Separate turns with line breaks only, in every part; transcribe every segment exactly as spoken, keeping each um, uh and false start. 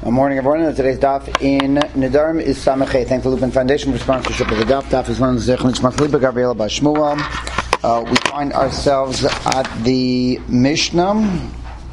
Good morning, everyone. Today's daf in Nedarim is Samachay. Thank the Lupin Foundation for sponsorship of the daf. Daf is one of the Zechon Nishmat Liba Gabriela Bar Shmuel. Uh, we find ourselves at the Mishnah.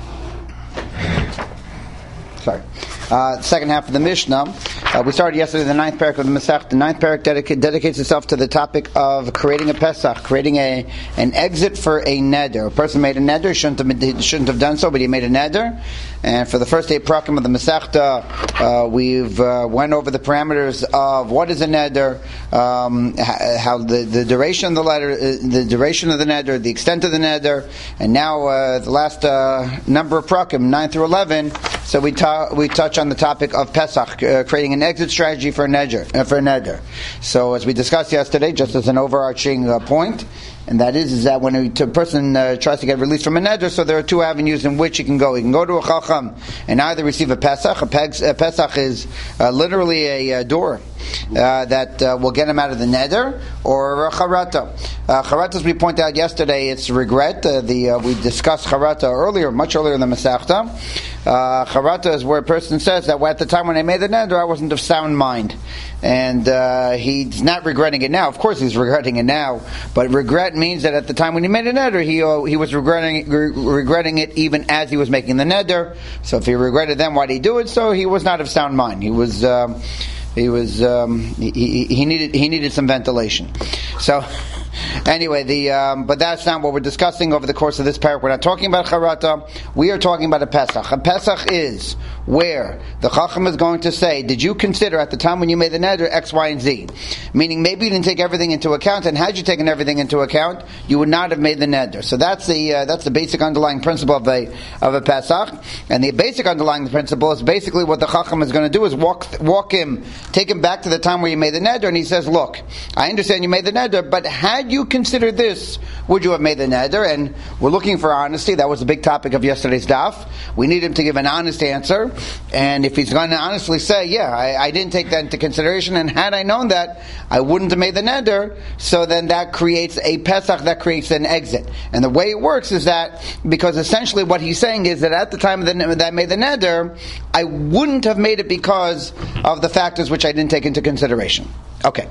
Sorry. Uh, second half of the Mishnah. Uh, we started yesterday the ninth parak of the Masech. The ninth parak dedica- dedicates itself to the topic of creating a Pesach, creating a an exit for a neder. A person made a neder, shouldn't have, been, shouldn't have done so, but he made a neder. And for the first eight parakim of the Masechta, uh, we've uh, went over the parameters of what is a neder, um, how the, the duration of the letter, uh, the duration of the neder, the extent of the neder, and now uh, the last uh, number of parakim, nine through eleven. So we ta- we touch on the topic of Pesach, uh, creating an exit strategy for a neder. Uh, for a neder. So as we discussed yesterday, just as an overarching uh, point, and that is, is that when a, a person uh, tries to get released from a neder, so there are two avenues in which he can go. He can go to a chacham and either receive a Pesach. A, peg, a Pesach is uh, literally a, a door uh, that uh, will get him out of the neder, or a charata. Uh, charata, as we pointed out yesterday, it's regret. Uh, the uh, we discussed charata earlier, much earlier in the Masechta. Uh, charata is where a person says that at the time when I made the neder, I wasn't of sound mind. And uh, he's not regretting it now. Of course he's regretting it now, but regret means that at the time when he made a neder, he uh, he was regretting re- regretting it even as he was making the neder. So if he regretted then, why did he do it? So he was not of sound mind. He was um, he was um, he, he, he needed he needed some ventilation. So. Anyway, the um, but that's not what we're discussing over the course of this parak. We're not talking about charata. We are talking about a Pesach. A Pesach is where the Chacham is going to say, did you consider at the time when you made the neder X, Y, and Z? Meaning maybe you didn't take everything into account, and had you taken everything into account, you would not have made the neder. So that's the uh, that's the basic underlying principle of a of a Pesach. And the basic underlying principle is basically what the Chacham is going to do is walk walk him, take him back to the time where you made the neder, and he says, look, I understand you made the neder, but had you considered this, would you have made the neder? And we're looking for honesty. That was the big topic of yesterday's daf. We need him to give an honest answer. And if he's going to honestly say, yeah, I, I didn't take that into consideration, and had I known that, I wouldn't have made the neder, so then that creates a Pesach, that creates an exit. And the way it works is that, because essentially what he's saying is that at the time the, that I made the neder, I wouldn't have made it because of the factors which I didn't take into consideration. Okay.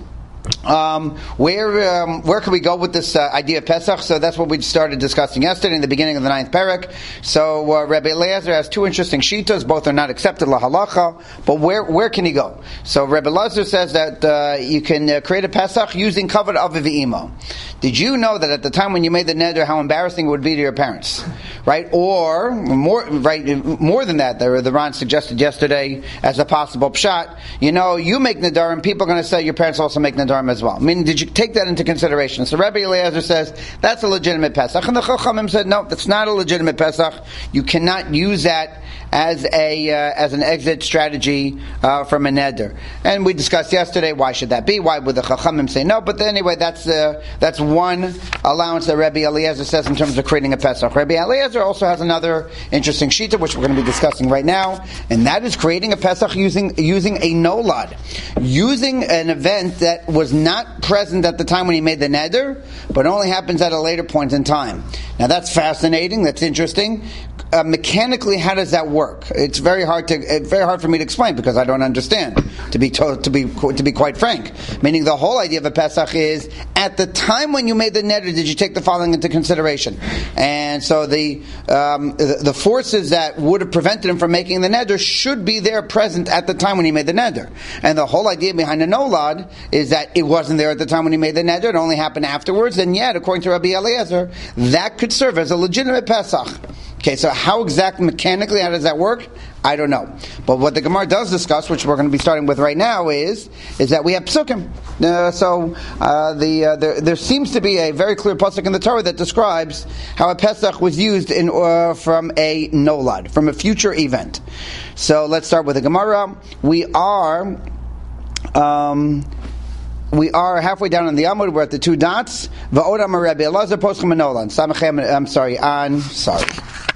Um, where um, where can we go with this uh, idea of Pesach? So that's what we started discussing yesterday in the beginning of the ninth parak. So uh, Rabbi Eliezer has two interesting shitas. Both are not accepted lahalacha, but where where can he go? So Rabbi Eliezer says that uh, you can uh, create a Pesach using kavod avi v'imo. Did you know that at the time when you made the neder, how embarrassing it would be to your parents, right? Or more, right? More than that, the, the Ron suggested yesterday as a possible pshat. You know, you make neder, and people are going to say your parents also make neder as well. I mean, did you take that into consideration? So Rabbi Eliezer says that's a legitimate Pesach, and the Chachamim said no, that's not a legitimate Pesach. You cannot use that as a uh, as an exit strategy uh, from a neder. And we discussed yesterday why should that be? Why would the Chachamim say no? But anyway, that's uh, that's one allowance that Rabbi Eliezer says in terms of creating a Pesach. Rabbi Eliezer also has another interesting shita which we're going to be discussing right now, and that is creating a Pesach using using a nolad, using an event that was not present at the time when he made the neder, but only happens at a later point in time. Now that's fascinating. That's interesting. Uh, mechanically, how does that work? It's very hard to it's very hard for me to explain because I don't understand. To be to, to be to be quite frank, meaning the whole idea of a Pesach is at the time when you made the neder, did you take the following into consideration? And so the um, the, the forces that would have prevented him from making the neder should be there present at the time when he made the neder. And the whole idea behind a nolad is that it wasn't there at the time when he made the neder; it only happened afterwards. And yet, according to Rabbi Eliezer, that could serve as a legitimate Pesach. Okay, so how exactly mechanically, how does that work? I don't know. But what the Gemara does discuss, which we're going to be starting with right now, is is that we have psukim. Uh, so uh, the uh, there, there seems to be a very clear pasuk in the Torah that describes how a Pesach was used in uh, from a nolad, from a future event. So let's start with the Gemara. We are... Um, We are halfway down on the Amud. We're at the two dots. Va'odam Rabbi Elazar poskim menolan. Samachem. I'm sorry. On. Sorry.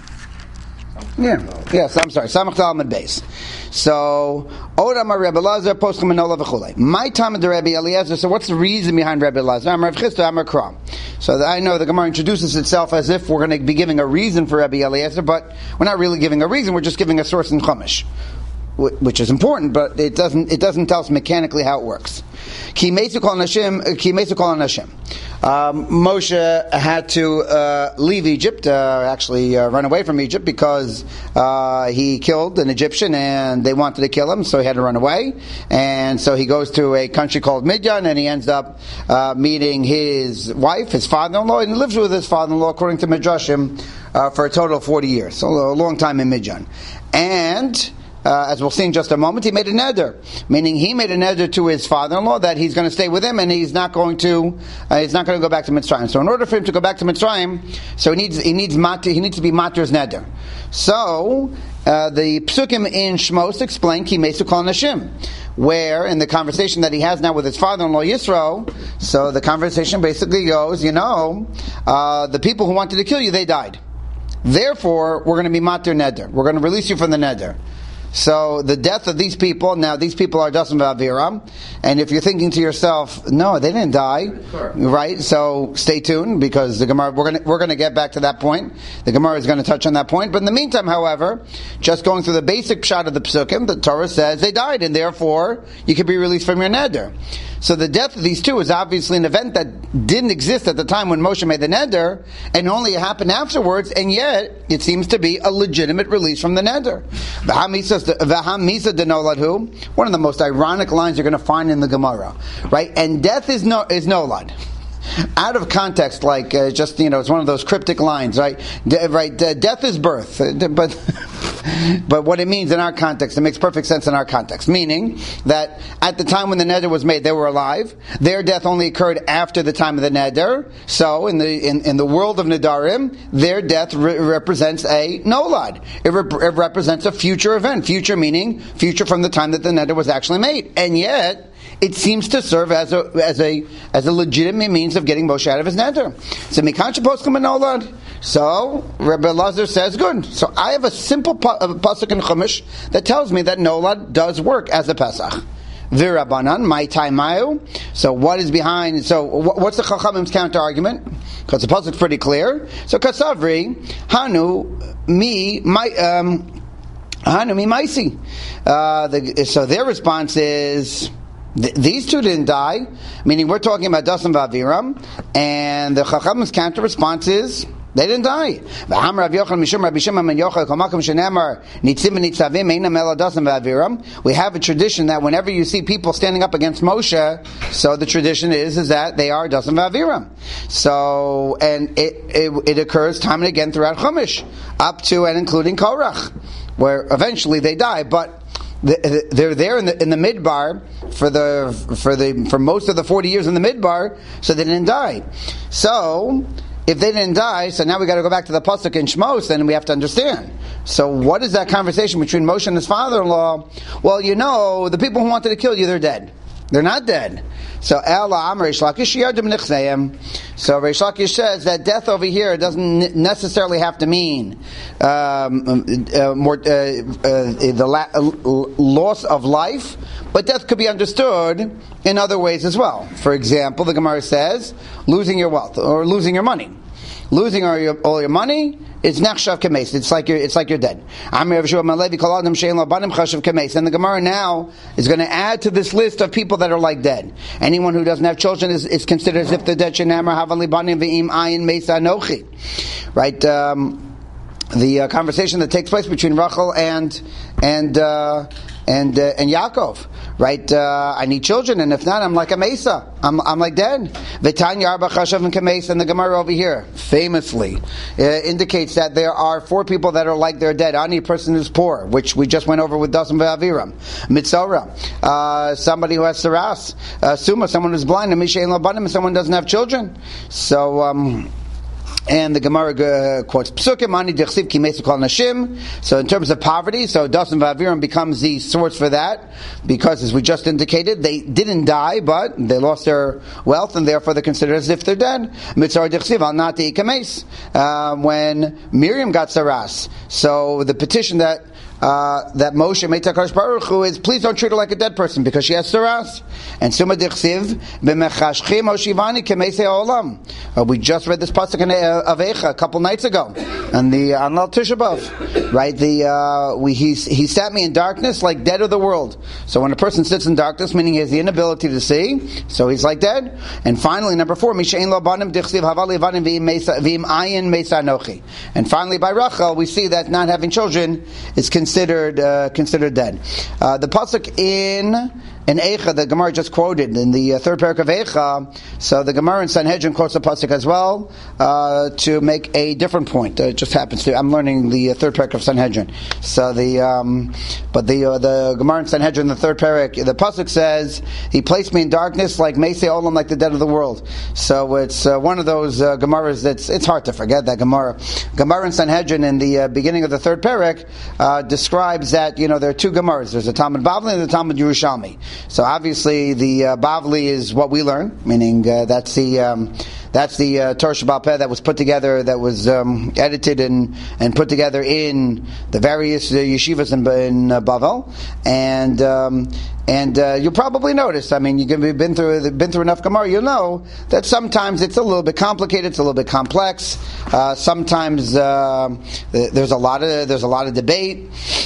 Yeah. Yes. I'm sorry. Samach Talmud base. So Odam Rabbi Elazar poskim menola v'chulei. My time of the Rabbi Eliezer. So what's the reason behind Rabbi Elazar? I'm Rav Chisda. I'm Kram. So I know the Gemara introduces itself as if we're going to be giving a reason for Rabbi Eliezer, but we're not really giving a reason. We're just giving a source in Chumash. which is important, but it doesn't it doesn't tell us mechanically how it works. Ki meisu kol nashim, ki meisu kol nashim. Um, Moshe had to uh, leave Egypt, uh, actually uh, run away from Egypt because uh, he killed an Egyptian and they wanted to kill him, so he had to run away. And so he goes to a country called Midian, and he ends up uh, meeting his wife, his father-in-law, and he lives with his father-in-law, according to Midrashim, uh, for a total of forty years, so a long time in Midian. And Uh, as we'll see in just a moment, he made a neder, meaning he made a neder to his father-in-law that he's going to stay with him and he's not going to uh, he's not going to go back to Mitzrayim. So in order for him to go back to Mitzrayim, so he needs he needs mater, he needs to be mater's neder. So uh, the psukim in Shmos explain ki meisu kol nashim, where in the conversation that he has now with his father-in-law Yisro, so the conversation basically goes, you know, uh, the people who wanted to kill you, they died. Therefore, we're going to be mater neder. We're going to release you from the neder. So the death of these people, now these people are Dasan v'Aviram, and if you're thinking to yourself, no, they didn't die, right? So stay tuned, because the Gemara, we're going we're going to get back to that point. The Gemara is going to touch on that point. But in the meantime, however, just going through the basic pshat of the psukim, the Torah says they died, and therefore you can be released from your neder. So the death of these two is obviously an event that didn't exist at the time when Moshe made the neder, and only happened afterwards, and yet it seems to be a legitimate release from the neder. One of the most ironic lines you're going to find in the Gemara, right? And death is no is nolad. Out of context, like uh, just you know, it's one of those cryptic lines, right? De- right, de- death is birth, uh, de- but but what it means in our context, it makes perfect sense in our context. Meaning that at the time when the neder was made, they were alive. Their death only occurred after the time of the neder. So in the in, in the world of nedarim, their death re- represents a nolad. It, re- it represents a future event. Future meaning future from the time that the neder was actually made, and yet it seems to serve as a as a as a legitimate means of getting Moshe out of his neder. So mikancha poskim nolad. So Rebbe Lazar says, good. So I have a simple pu- uh, pasuk in Chumash that tells me that nolad does work as a Pesach. V'Rabbanan, my taimayu. So what is behind? So what's the Chachamim's counter argument? Because the pasuk's pretty clear. So kasavri hanu mi my um hanu mi maisi. Uh, the, so their response is, Th- these two didn't die, meaning we're talking about Dasan v'Aviram, and the Chacham's counter response is they didn't die. We have a tradition that whenever you see people standing up against Moshe, so the tradition is is that they are Dasan v'Aviram. So, and it, it it occurs time and again throughout Chumash, up to and including Korach, where eventually they die, but they're there in the in the midbar for the for the for most of the forty years in the midbar, so they didn't die. So if they didn't die, so now we got to go back to the pasuk in Shmos, and we have to understand. So what is that conversation between Moshe and his father-in-law? Well, you know, the people who wanted to kill you, they're dead. They're not dead. So Ela Am Reish Lakish Yardim Nichseim. So Reish Lakish says that death over here doesn't necessarily have to mean um, uh, more uh, uh, the la- uh, loss of life, but death could be understood in other ways as well. For example, the Gemara says losing your wealth or losing your money. Losing all your, all your money is nechshav kemes. It's like you're, it's like you're dead. And the Gemara now is going to add to this list of people that are like dead. Anyone who doesn't have children is, is considered as if they're dead. Right? Um, the uh, conversation that takes place between Rachel and and uh, and uh, and Yaakov. Right, uh, I need children, and if not, I'm like a Mesa. I'm, I'm like dead. V'tanya arba chashav and kamesa, and the Gemara over here famously uh, indicates that there are four people that are like they're dead. Ani, a person who's poor, which we just went over with Dasan v'Aviram. Mitzora, uh, somebody who has saras. Uh, Suma, someone who's blind. And Mishayin labanim, someone who doesn't have children. So, um... And the Gemara uh, quotes Psukim, Ani Dechsiv Ki Meisu Kol Nashim. So in terms of poverty, so Dasan v'Aviram becomes the source for that, because as we just indicated, they didn't die, but they lost their wealth, and therefore they're considered as if they're dead. Mitzar Dechsiv Al Nati Kames. When Miriam got saras, so the petition that uh, that Moshe made to HaKadosh Baruch Hu is, please don't treat her like a dead person because she has saras. And Suma Dichsiv b'mechashchim oshivani k'meisei ha'olam. We just read this pasuk in Avecha a couple nights ago on the on Lal Tisha B'Av, right? The uh, we he he sat me in darkness like dead of the world. So when a person sits in darkness, meaning he has the inability to see, so he's like dead. And finally, number four, Mishain lo banim dichsiv havali vanim v'im ayin meisa nochi. And finally, by Rachel, we see that not having children is considered uh, considered dead. Uh, the pasuk in in Eicha, the Gemara just quoted in the uh, third parak of Eicha, so the Gemara in Sanhedrin quotes the pasuk as well uh, to make a different point. Uh, it just happens to. I'm learning the uh, third parak of Sanhedrin. So the um, but the uh, the Gemara in Sanhedrin, the third parak, the pasuk says, "He placed me in darkness like Meisei Olam, like the dead of the world." So it's uh, one of those uh, Gemaras that's it's hard to forget that Gemara. Gemara in Sanhedrin in the uh, beginning of the third parak uh, describes that you know there are two Gemaras. There's a Talmud Bavli and the Talmud Yerushalmi. So obviously the uh, Bavli is what we learn, meaning uh, that's the um, that's the uh, Torah Sheba'al Peh that was put together, that was um, edited and, and put together in the various uh, yeshivas in, in uh, Bavel, and um, and uh, you'll probably notice. I mean, you've been through been through enough Gemara, you'll know that sometimes it's a little bit complicated, it's a little bit complex. Uh, sometimes uh, there's a lot of there's a lot of debate.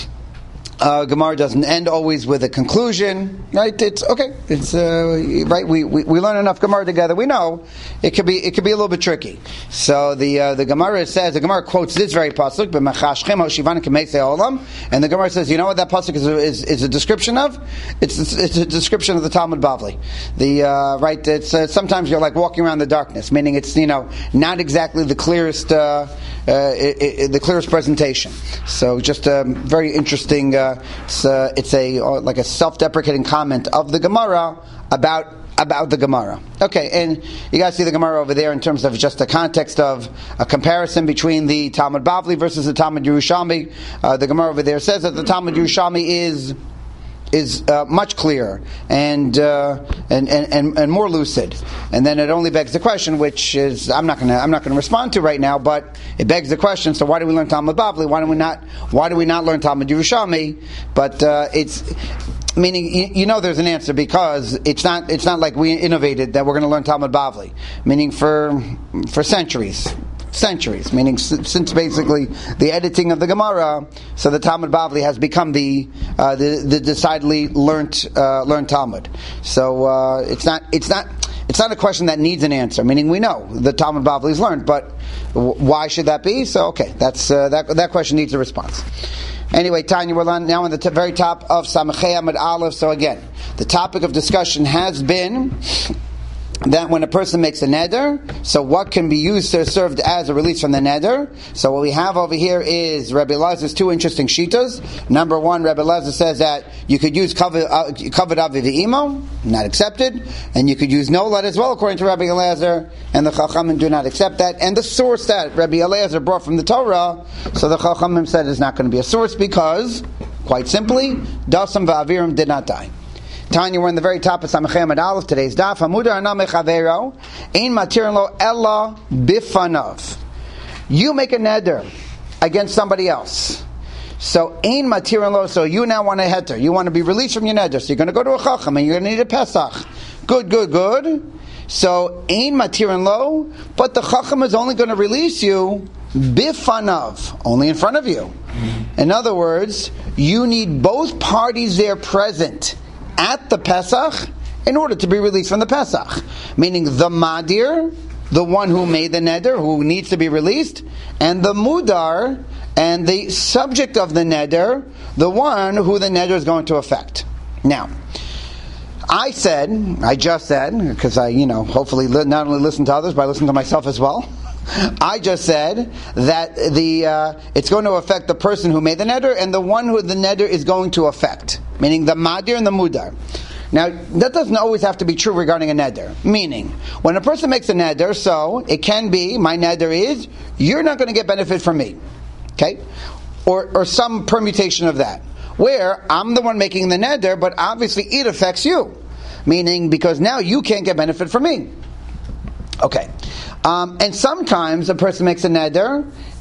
Uh, Gemara doesn't end always with a conclusion, right? It's okay. It's uh, right. We, we we learn enough Gemara together. We know it could be it could be a little bit tricky. So the uh, the Gemara says the Gemara quotes this very pasuk, "B'machashchem hoshivan k'meisei olam," and the Gemara says, you know what that pasuk is, is is a description of? It's it's a description of the Talmud Bavli. The uh, right. It's uh, sometimes you're like walking around the darkness, meaning it's you know not exactly the clearest uh, uh, it, it, the clearest presentation. So just a very interesting. Uh, It's, uh, it's a uh, like a self-deprecating comment of the Gemara about about the Gemara. Okay, and you guys see the Gemara over there in terms of just the context of a comparison between the Talmud Bavli versus the Talmud Yerushalmi. Uh, the Gemara over there says that the Talmud Yerushalmi is is uh, much clearer and, uh, and, and and and more lucid, and then it only begs the question, which is I'm not going to I'm not going to respond to right now, but it begs the question. So why do we learn Talmud Bavli? Why do we not Why do we not learn Talmud Yerushalmi? But uh, it's meaning you, you know there's an answer, because it's not it's not like we innovated that we're going to learn Talmud Bavli. Meaning for for centuries. Centuries, meaning since basically the editing of the Gemara, so the Talmud Bavli has become the uh, the, the decidedly learnt uh, learned Talmud. So uh, it's not it's not it's not a question that needs an answer. Meaning we know the Talmud Bavli is learned, but w- why should that be? So okay, that's uh, that that question needs a response. Anyway, Tanya, we're now on the t- very top of Samachei Amud Aleph. So again, the topic of discussion has been that when a person makes a neder, so what can be used to served as a release from the neder? So what we have over here is Rabbi Elazar's two interesting shitas. Number one, Rabbi Elazar says that you could use covered avi v'imo, not accepted, and you could use nolat as well, according to Rabbi Elazar, and the Chachamim do not accept that. And the source that Rabbi Elazar brought from the Torah, so the Chachamim said is not going to be a source because, quite simply, Dasam v'avirim did not die. Tanya, we're in the very top of Samachei Amud Aleph. Today's daf. Hamudar ana mechavero ein matirin lo ella bifanav. You make a neder against somebody else. So ein matirin lo. So you now want a heter. You want to be released from your neder. So you're going to go to a chacham and you're going to need a pesach. Good, good, good. So ein matirin lo, but the chacham is only going to release you bifanav, only in front of you. In other words, you need both parties there present at the Pesach in order to be released from the Pesach. Meaning the Madir, the one who made the neder, who needs to be released, and the Mudar, and the subject of the neder, the one who the neder is going to affect. Now, I said, I just said, because I, you know, hopefully li- not only listen to others, but I listen to myself as well. I just said that the uh, it's going to affect the person who made the neder and the one who the neder is going to affect, meaning the madir and the mudar. Now, that doesn't always have to be true regarding a neder. Meaning, when a person makes a neder, so it can be, my neder is, you're not going to get benefit from me. Okay? Or, or some permutation of that. Where I'm the one making the neder, but obviously it affects you. Meaning, because now you can't get benefit from me. Okay. Um, and sometimes a person makes a neder,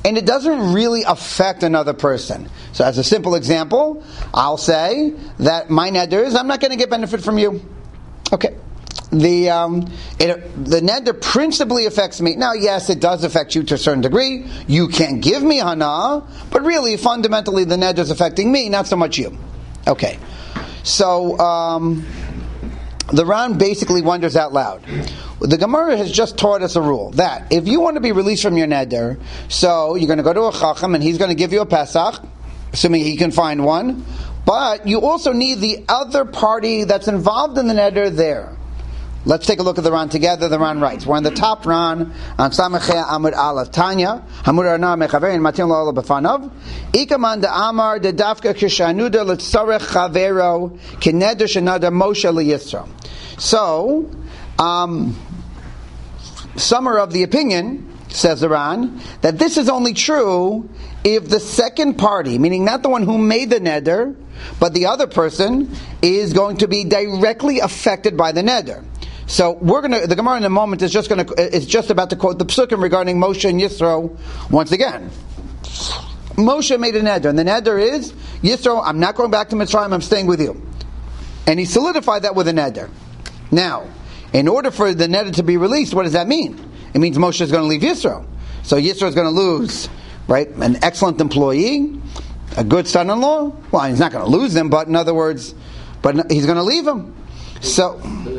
and it doesn't really affect another person. So as a simple example, I'll say that my neder is I'm not going to get benefit from you. Okay. The um, it, the neder principally affects me. Now, yes, it does affect you to a certain degree. You can't give me hana, but really, fundamentally, the neder is affecting me, not so much you. Okay. So, um, the Ran basically wonders out loud. The Gemara has just taught us a rule that if you want to be released from your neder, so you're going to go to a chacham and he's going to give you a Pesach, assuming he can find one, but you also need the other party that's involved in the neder there. Let's take a look at the Ran together. The Ran writes, we're on the top Ran, on Samacheh Amud Aleph. Tanya, Hamur Arna Mechaverin, Matin Lo Ola B'fanav, Ikaman de Amar de Dafka Kishanuda L'tzorech Chavero Kineder Shenada Moshe L'Yisro. So, um, some are of the opinion, says the Ran, that this is only true if the second party, meaning not the one who made the neder, but the other person, is going to be directly affected by the neder. So we're going to. The Gemara in a moment is just going to. Is just about to quote the psukim regarding Moshe and Yisro once again. Moshe made a neder, and the neder is Yisro. I'm not going back to Mitzrayim. I'm staying with you, and he solidified that with a neder. Now, in order for the neder to be released, what does that mean? It means Moshe is going to leave Yisro. So Yisro is going to lose, right, an excellent employee, a good son-in-law. Well, he's not going to lose him, but in other words, but he's going to leave him. So,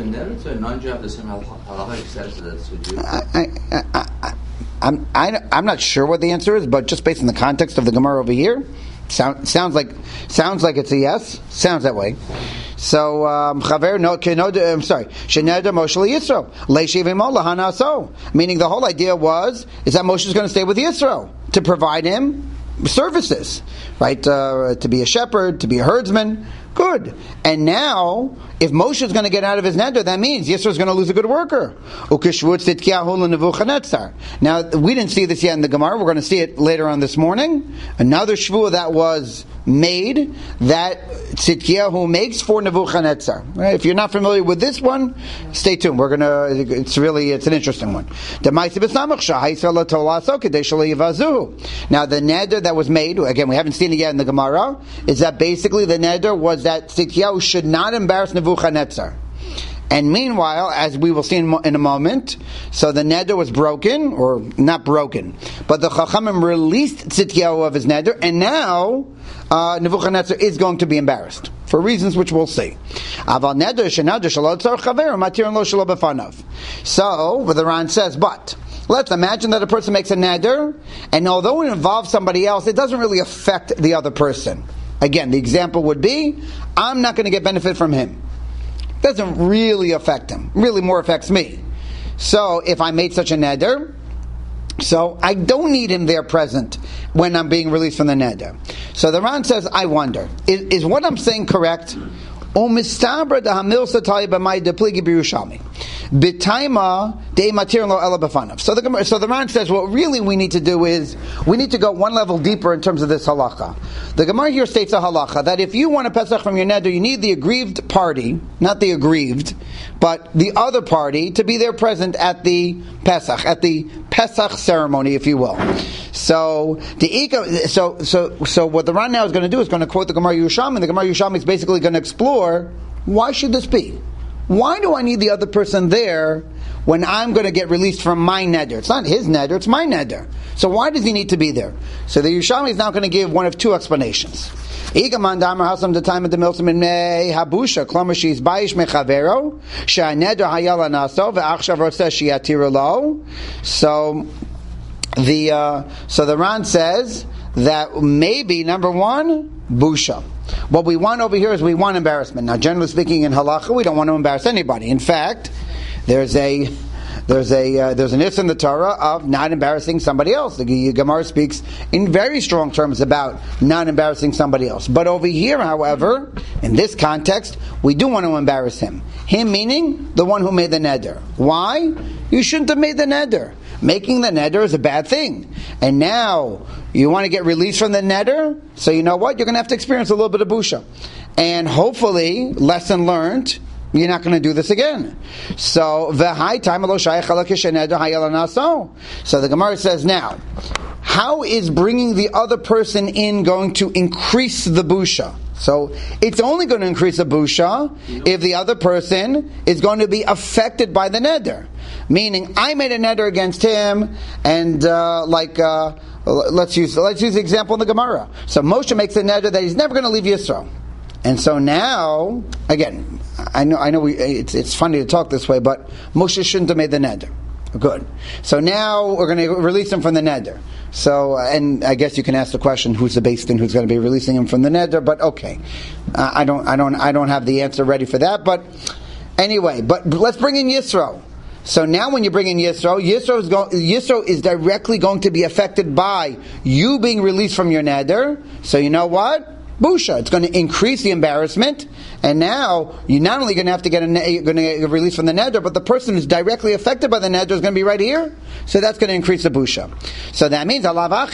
I, I, I, I'm I, I'm not sure what the answer is, but just based on the context of the Gemara over here, sound, sounds like sounds like it's a yes. Sounds that way. So, um, Chaver no, no, I'm sorry. Sheneder Moshe Yisro leishivimo lahana so. Meaning the whole idea was is that Moshe is going to stay with Yisro to provide him services, right? Uh, to be a shepherd, to be a herdsman. Good. And now, if Moshe is going to get out of his neder, that means Yisro is going to lose a good worker. Now, we didn't see this yet in the Gemara. We're going to see it later on this morning. Another shvuah that was made that Tzidkiyahu makes for Nebuchadnezzar. Right? If you're not familiar with this one, stay tuned. We're gonna. It's really it's an interesting one. Now the neder that was made, again we haven't seen it yet in the Gemara, is that basically the neder was that Tzidkiyahu should not embarrass Nebuchadnezzar. And meanwhile, as we will see in, in a moment, so the neder was broken, or not broken, but the Chachamim released Tzidkiyahu of his neder, and now uh, Nebuchadnezzar is going to be embarrassed for reasons which we'll see. So, what the Ran says, but let's imagine that a person makes a neder, and although it involves somebody else, it doesn't really affect the other person. Again, the example would be, I'm not going to get benefit from him. Doesn't really affect him. Really more affects me. So if I made such a neder, so I don't need him there present when I'm being released from the neder. So the Ran says, I wonder, is, is what I'm saying correct? So the so the Ran says what really we need to do is we need to go one level deeper in terms of this halacha. The Gemara here states a halacha that if you want a Pesach from your neder, you need the aggrieved party, not the aggrieved, but the other party to be there present at the Pesach, at the Pesach ceremony, if you will. So the so so so what the Ran now is going to do is going to quote the Gemara Yerushalmi, and the Gemara Yerushalmi is basically going to explore why should this be? Why do I need the other person there when I'm going to get released from my neder? It's not his neder, it's my neder. So why does he need to be there? So the Yerushalmi is now going to give one of two explanations. Igaman damar hasam the time of the milsim in habusha klamer she's bayish mechavero she'aneder hayala naso ve'achshav roseh she'yatira lo. So the uh, so the Ran says that maybe number one, busha. What we want over here is we want embarrassment. Now, generally speaking, in halacha, we don't want to embarrass anybody. In fact, there's a there's a uh, there's an issue in the Torah of not embarrassing somebody else. The Gemara speaks in very strong terms about not embarrassing somebody else. But over here, however, in this context, we do want to embarrass him. Him meaning the one who made the neder. Why? You shouldn't have made the neder. Making the neder is a bad thing. And now you want to get released from the neder, so you know what? You're going to have to experience a little bit of busha. And hopefully, lesson learned, you're not going to do this again. So, the high time, so the Gemara says now, how is bringing the other person in going to increase the busha? So it's only going to increase the busha if the other person is going to be affected by the neder. Meaning, I made a neder against him, and uh, like uh, let's use let's use the example in the Gemara. So Moshe makes a neder that he's never going to leave Yisro, and so now again, I know I know we, it's it's funny to talk this way, but Moshe shouldn't have made the neder. Good. So now we're going to release him from the neder. So, and I guess you can ask the question: who's the beis din who's going to be releasing him from the neder? But okay, uh, I don't, I don't, I don't have the answer ready for that. But anyway, but let's bring in Yisro. So now, when you bring in Yisro, Yisro is go, Yisro is directly going to be affected by you being released from your neder. So you know what? Busha. It's going to increase the embarrassment, and now you're not only going to have to get a ne- going to get released from the neder, but the person who's directly affected by the neder is going to be right here. So that's going to increase the busha. So that means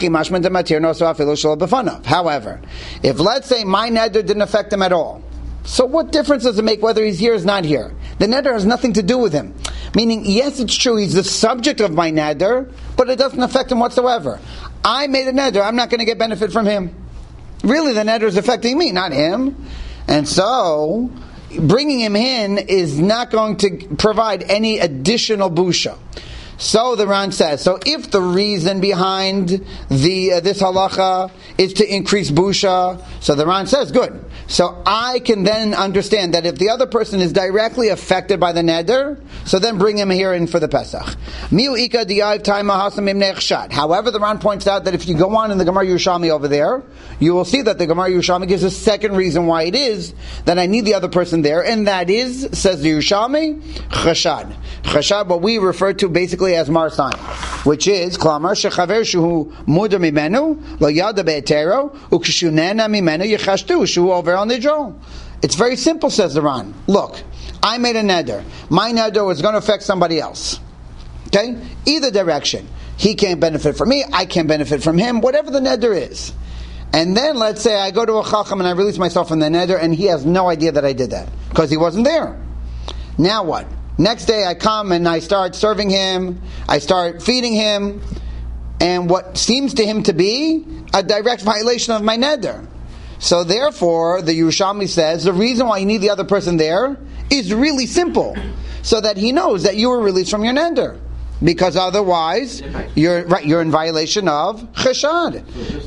however, if let's say my neder didn't affect him at all, so what difference does it make whether he's here or not here? The neder has nothing to do with him. Meaning, yes, it's true, he's the subject of my neder, but it doesn't affect him whatsoever. I made a neder, I'm not going to get benefit from him. Really, the neder is affecting me, not him. And so, bringing him in is not going to provide any additional busha. So the Ran says, so if the reason behind the uh, this halacha is to increase busha, so the Ran says, good. So I can then understand that if the other person is directly affected by the neder, so then bring him here in for the Pesach. However, the Ran points out that if you go on in the Gemara Yerushalmi over there, you will see that the Gemara Yerushalmi gives a second reason why it is that I need the other person there, and that is, says the Yerushalmi, chashad. Chashad, what we refer to basically as Mar Sayin, which is Klamar shechaver shuhu muda mimenu lo yada be'etero ukshunena mimenu yechashtu shuhu over al nidro. It's very simple, says the Ran. Look, I made a neder. My neder was going to affect somebody else. Okay, either direction. He can't benefit from me. I can't benefit from him. Whatever the neder is. And then let's say I go to a chacham and I release myself from the neder, and he has no idea that I did that because he wasn't there. Now what? Next day I come and I start serving him, I start feeding him, and what seems to him to be a direct violation of my neder. So therefore, the Yerushalmi says, the reason why you need the other person there is really simple, so that he knows that you were released from your neder. Because otherwise, you're right. You're in violation of cheshad.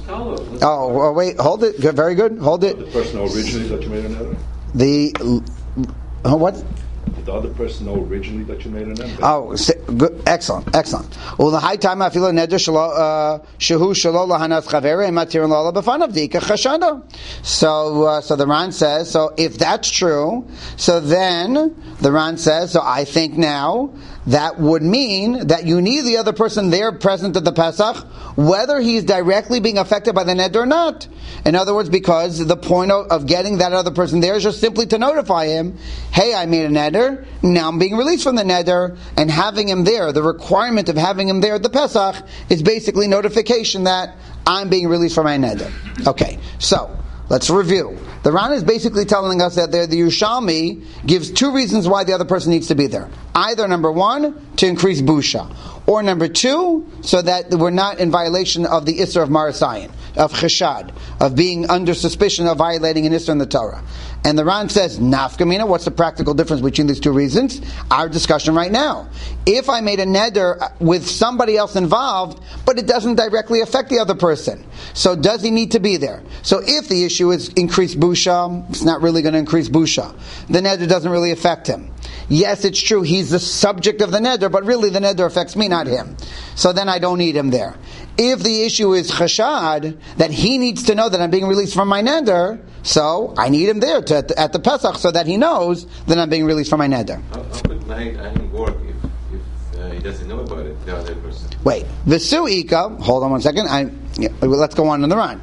Oh, well, wait, hold it. Good, very good. Hold it.
The person originally that you made a neder?
The uh, what?
The other person know originally that you made a neder?
Oh, good, excellent, excellent. Well, the high time I feel a neder shehu shelo lahanas chaveri and matirin lala b'fanav dika chashada. So, uh, so the Ran says. So, if that's true, so then the Ran says. So, I think now that would mean that you need the other person there present at the Pesach, whether he's directly being affected by the neder or not. In other words, because the point of, of getting that other person there is just simply to notify him, hey, I made a neder, now I'm being released from the neder, and having him there, the requirement of having him there at the Pesach is basically notification that I'm being released from my neder. Okay, so let's review. The Ran is basically telling us that there, the Yerushalmi gives two reasons why the other person needs to be there. Either, number one, to increase busha, or number two, so that we're not in violation of the Isser of Mar Sayin, of cheshad, of being under suspicion of violating an Isser in the Torah. And the Ran says, nafkamina, what's the practical difference between these two reasons? Our discussion right now. If I made a neder with somebody else involved, but it doesn't directly affect the other person, so does he need to be there? So if the issue is increased busha, it's not really going to increase busha. The neder doesn't really affect him. Yes, it's true, he's the subject of the neder, but really the neder affects me, not him. So then I don't need him there. If the issue is chashad, that he needs to know that I'm being released from my neder, so I need him there to, at, the, at the Pesach so that he knows that I'm being released from my neder.
How, how could Nahin work if, if uh, he doesn't know about it, the other person?
Wait, Visuika, hold on one second, I, yeah, let's go on in the Ran.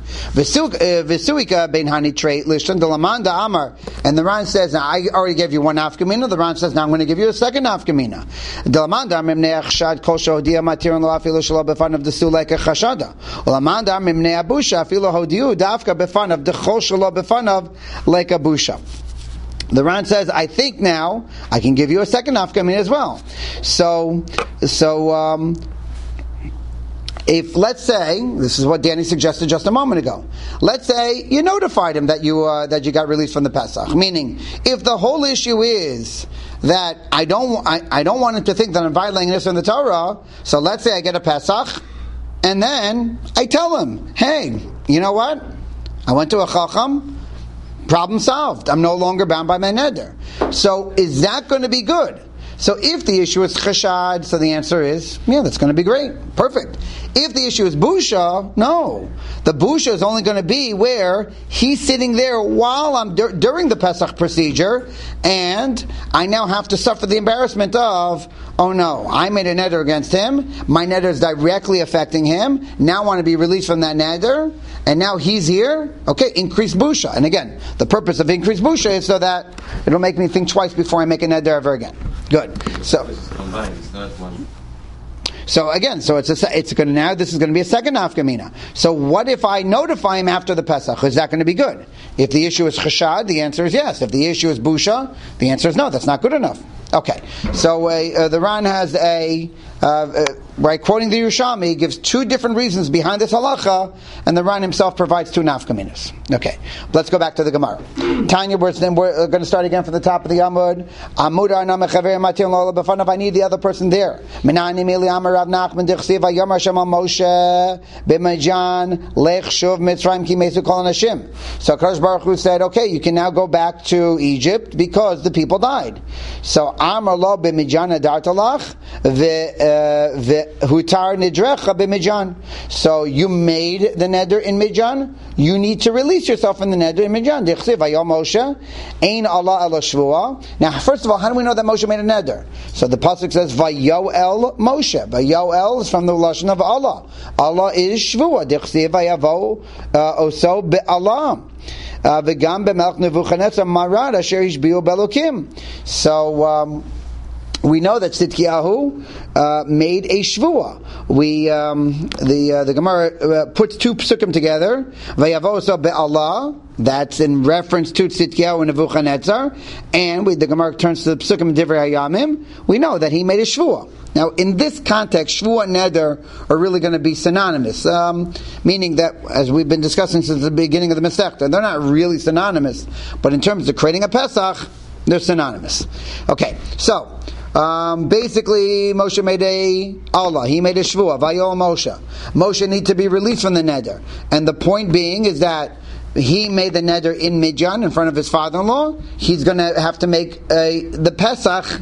Visuika ben hani trei lishon de lamanda amar, and the Ran says, now I already gave you one nafkamina, the Ran says, now I'm going to give you a second nafkamina. De lamanda mimnei achshad kol shodia matirin lo afilu shelo befan of the suleka chashada. Lamanda mimnei abusha afilu hodiu dafka befan of the chol shelo befan of leka busha. The Ran says, I think now I can give you a second nafkamina as well. So, so, um, if, let's say, this is what Danny suggested just a moment ago. Let's say you notified him that you uh, that you got released from the Pesach. Meaning, if the whole issue is that I don't I, I don't want him to think that I'm violating this in the Torah, so let's say I get a Pesach, and then I tell him, hey, you know what? I went to a Chacham, problem solved. I'm no longer bound by my neder. So is that going to be good? So if the issue is chashad, so the answer is, yeah, that's going to be great. Perfect. If the issue is busha, no. The busha is only going to be where he's sitting there while I'm dur- during the Pesach procedure, and I now have to suffer the embarrassment of, oh no, I made a neder against him, my neder is directly affecting him, now I want to be released from that neder, and now he's here, okay, increase busha. And again, the purpose of increased busha is so that it'll make me think twice before I make a neder ever again. Good. So,
combined, it's not one.
So again, so it's a, it's going to now. This is going to be a second nafkamina. So what if I notify him after the Pesach? Is that going to be good? If the issue is chashad, the answer is yes. If the issue is busha, the answer is no. That's not good enough. Okay. So uh, uh, the Ran has a uh, uh, right quoting the Yerushalmi, gives two different reasons behind this halacha, and the Ran himself provides two nafkaminas. Okay. Let's go back to the Gemara. Tanya, we're, we're going to start again from the top of the Amud. Amud arna mechaver matil lola b'fanav. I need the other person there. Minani mili amar Rav Nachman dichsiv vayomar Hashem al Moshe b'Midian lech shuv Mitzrayim ki mesu kol anashim. So Kadosh Baruch Hu said, okay, you can now go back to Egypt because the people died. So Amar lo b'Midian adartalach v'hutar nidrecha b'Midian. So you made the neder in Midian. You need to release yourself in the neder in Midian. Dichsiv vayom Moshe ein Allah ela shvua. Now, first of all, how do we know that Moshe made a neder? So the pasuk says vayoel Moshe. Vayoel is from the lashon of Allah. Allah is shvua. Dichsiv vayavo oso be'alam. V'gam b'melech Nebuchadnezzar marad asher ishbiu belokim. So um, we know that Tzidkiyahu uh, made a shvua. We um, the uh, the Gemara uh, puts two psukim together. Vayavo oso be'Allah. That's in reference to Tzidkiyahu and Nebuchadnezzar. And we, the Gemara turns to the psukim in Divrei Hayamim. We know that he made a shvua. Now, in this context, shvua and neder are really going to be synonymous, um, meaning that, as we've been discussing since the beginning of the Masechta, they're not really synonymous, but in terms of creating a Pesach, they're synonymous. Okay, so um, basically, Moshe made a Allah. He made a shvua. Vayol Moshe. Moshe needs to be released from the neder, and the point being is that he made the neder in Midian in front of his father-in-law. He's going to have to make a, the Pesach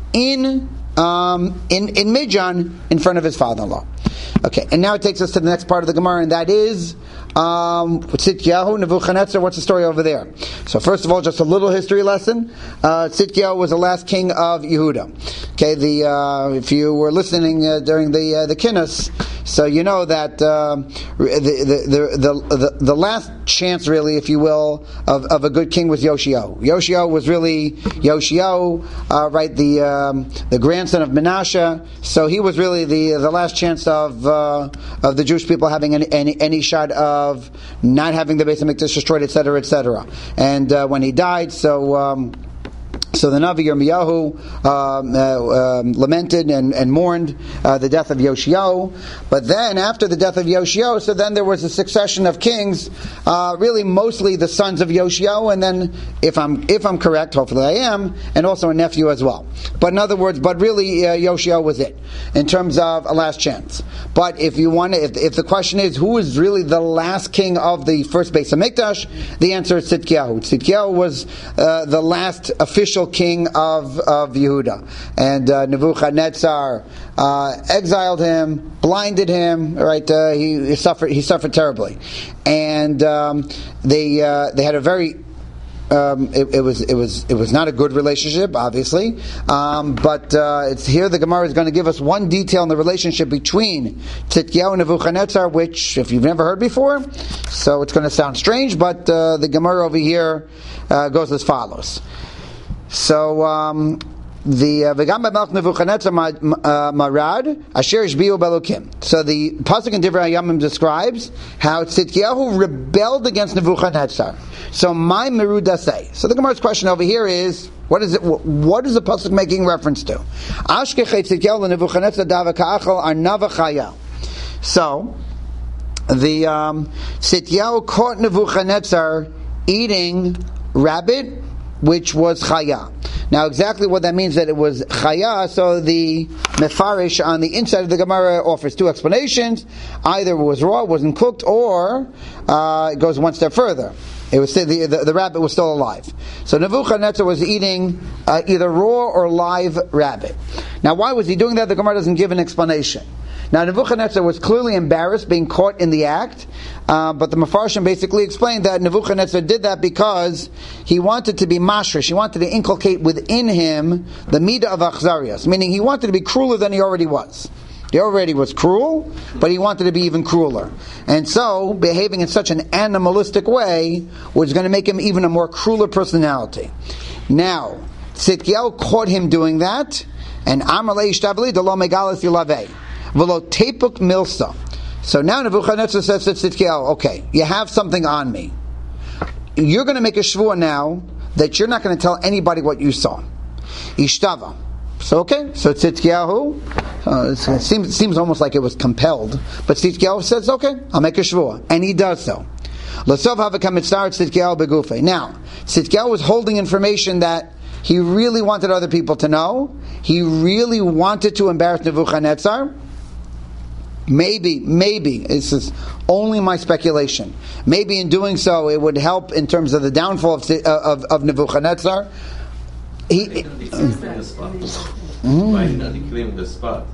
in. Um, in, in Midian, in front of his father-in-law. Okay, and now it takes us to the next part of the Gemara, and that is um, Tzidkiyahu, Nebuchadnezzar. What's the story over there? So first of all, just a little history lesson. Uh, Tzidkiyahu was the last king of Yehuda. Okay, the uh, if you were listening uh, during the uh, the Kinnis, so you know that uh, the, the, the, the, the last chance, really, if you will, of, of a good king was Yoshio. Yoshio was really Yoshio, uh, right, the um, the grandson of Menashe. So he was really the the last chance of uh, of the Jewish people having any, any any shot of not having the Beis Hamikdash destroyed, et cetera, et cetera. And uh, when he died, so. Um, So the Navi Yirmiyahu um, uh, um, lamented and, and mourned uh, the death of Yoshio. But then, after the death of Yoshio, so then there was a succession of kings, uh, really mostly the sons of Yoshio, and then, if I'm if I'm correct, hopefully I am, and also a nephew as well. But in other words, but really uh, Yoshio was it in terms of a last chance. But if you want to, if, if the question is who is really the last king of the first Beis Hamikdash, the answer is Tzidkiyahu. Tzidkiyahu was uh, the last official king of, of Yehuda. And uh, Nebuchadnezzar uh, exiled him, blinded him, right? Uh, he, he suffered he suffered terribly. And um, they uh, they had a very Um, it, it was it was it was not a good relationship, obviously, um, but uh, it's here the Gemara is going to give us one detail in the relationship between Tzidkiyahu and Nebuchadnezzar, which if you've never heard before, so it's going to sound strange, but uh, the Gemara over here uh, goes as follows. So. Um, The V'gam b'melech Nebuchadnezzar marad asher ishbiu belokim. So the pasuk in Divrei Hayamim describes how Tzidkiyahu rebelled against Nebuchadnezzar. So my meruda say. So the Gemara's question over here is, what is it? What is the pasuk making reference to? Ashkechei Tzidkiyahu leNebuchadnezzar dava ka'achal arnava chaya. So, the um, Tzidkiyahu caught Nebuchadnezzar eating rabbit, which was chaya. Now, exactly what that means, that it was chaya, so the Mefarish on the inside of the Gemara offers two explanations. Either it was raw, it wasn't cooked, or uh, it goes one step further. It was the, the, the rabbit was still alive. So Nebuchadnezzar was eating uh, either raw or live rabbit. Now, why was he doing that? The Gemara doesn't give an explanation. Now, Nebuchadnezzar was clearly embarrassed being caught in the act, uh, but the Mefarshim basically explained that Nebuchadnezzar did that because he wanted to be mashrish, he wanted to inculcate within him the midah of achzarias, meaning he wanted to be crueler than he already was. He already was cruel, but he wanted to be even crueler. And so, behaving in such an animalistic way was going to make him even a more crueler personality. Now, Tzidkiyahu caught him doing that, and Amar le ishtabli delo megalas yilavei. V'lo tepuk milsa. So now Nebuchadnezzar says to Tzidkiyahu, okay, you have something on me. You're going to make a shvua now that you're not going to tell anybody what you saw. Ishtava. So okay, so Tzidkiyahu, uh, it seems, it seems almost like it was compelled, but Tzidkiyahu says, okay, I'll make a shvua. And he does so. L'sov havakam mitzar Tzidkiyahu begufei. Now, Tzidkiyahu was holding information that he really wanted other people to know. He really wanted to embarrass Nebuchadnezzar. Maybe, maybe, this is only my speculation. Maybe in doing so, it would help in terms of the downfall of, of, of Nebuchadnezzar. He,
Why didn't he claim the spot? Why didn't he claim the spot?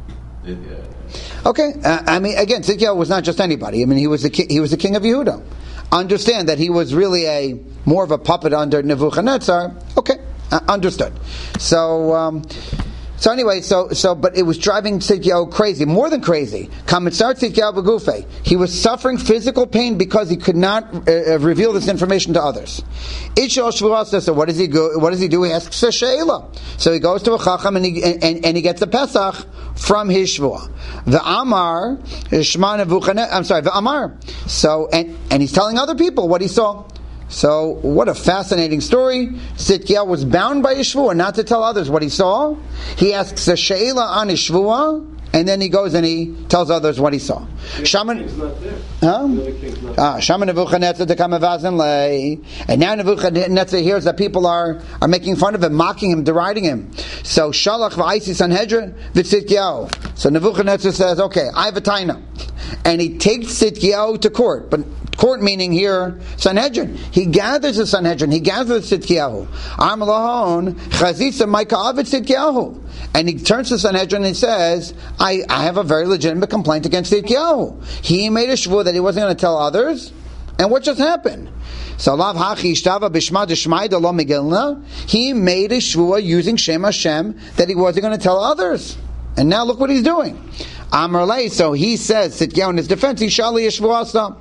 Okay, uh, I mean, again, Tzidkiyahu was not just anybody. I mean, he was the ki- he was the king of Yehuda. Understand that he was really a more of a puppet under Nebuchadnezzar. Okay, uh, understood. So. Um, So anyway, so so, but it was driving Tzidkiyahu crazy, more than crazy. Kamitzar Tzidkiyahu b'gufei. He was suffering physical pain because he could not uh, reveal this information to others. Itchel Shvuah. So what does he go? What does he do? He asks a sheila. So he goes to a chacham and he and, and he gets a pesach from his shvuah. The Amar Shema Nebuchadnezzar. I'm sorry, the Amar. So and and he's telling other people what he saw. So, what a fascinating story. Tzidkiyahu was bound by his shvuah not to tell others what he saw. He asks a sheila on his shvuah, and then he goes and he tells others what he saw. Shaman, huh? Ah, Shaman Nebuchadnezzar to come lay. And now Nebuchadnezzar hears that people are, are making fun of him, mocking him, deriding him. So, Shalach v'aisi Sanhedrin v'Tzidkiyahu. So Nebuchadnezzar says, okay, I have a taina. And he takes Tzidkiyahu to court, but court meaning here Sanhedrin. He gathers the Sanhedrin. He gathers Tzidkiyahu. Am lahon chazisa ma'ika avet Tzidkiyahu. And he turns to Sanhedrin and says, I, I have a very legitimate complaint against Tzidkiyahu. He made a shvuah that he wasn't going to tell others. And what just happened? So lav hachi ishtava b'shma d'shmaida lo megilna. He made a shvuah using Shem Hashem that he wasn't going to tell others. And now look what he's doing. Amar lei, so he says, Tzidkiyahu in his defense, he shali yeshvuasa.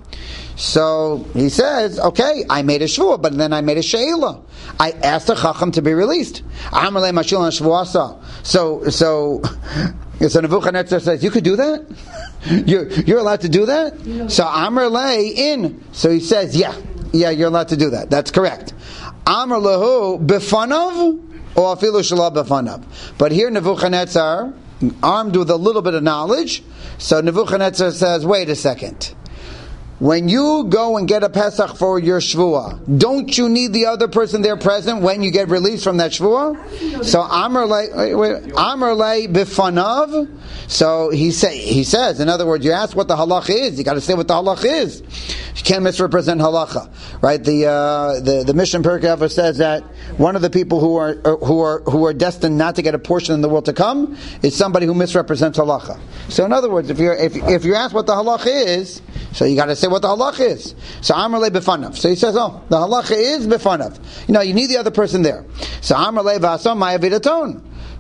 So he says, okay, I made a shvuah, but then I made a sheila. I asked the chacham to be released. Amar lei mashil shvuasa. So, so, so Nebuchadnezzar says, you could do that? You're, you're allowed to do that? No. So Amar lei in. So he says, yeah, yeah, you're allowed to do that. That's correct. Amar lehu b'fanav or afilu shala b'fanav. But here Nebuchadnezzar, armed with a little bit of knowledge, so Nebuchadnezzar says, wait a second. When you go and get a Pesach for your Shvuah, don't you need the other person there present when you get released from that Shvuah? So Amar lei, Amar lei b'fanav. So he say he says, in other words, you ask what the halach is. You got to say what the halach is. You can't misrepresent halacha, right? The uh, the the Mishnah Perkei Avos says that one of the people who are who are who are destined not to get a portion in the world to come is somebody who misrepresents halacha. So in other words, if you're if if you ask what the halacha is, so you got to say what the halacha is. So Amar lei b'fanav. So he says, oh, the halacha is b'fanav. You know, you need the other person there. So Amar lei v'asam ma'avid aton.